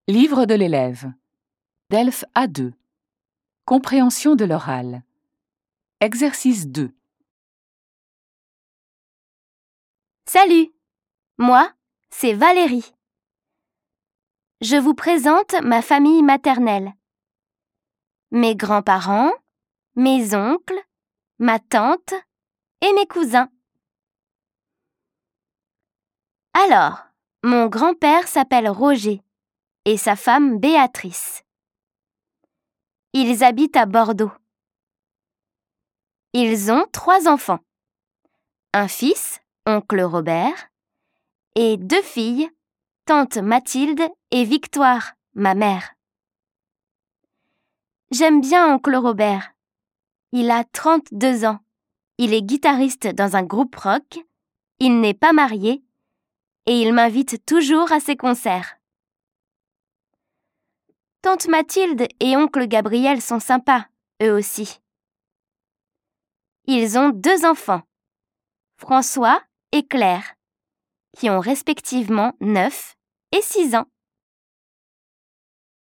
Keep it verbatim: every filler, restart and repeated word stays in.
Livre de l'élève. Delphes A deux. Compréhension de l'oral. Exercice deux. Salut, moi, c'est Valérie. Je vous présente ma famille maternelle. Mes grands-parents, mes oncles, ma tante et mes cousins. Alors, mon grand-père s'appelle Roger et sa femme Béatrice. Ils habitent à Bordeaux. Ils ont trois enfants. Un fils, oncle Robert, et deux filles, tante Mathilde et Victoire, ma mère. J'aime bien oncle Robert. Il a trente-deux ans. Il est guitariste dans un groupe rock. Il n'est pas marié et il m'invite toujours à ses concerts. Tante Mathilde et oncle Gabriel sont sympas, eux aussi. Ils ont deux enfants, François et Claire, qui ont respectivement neuf et six ans.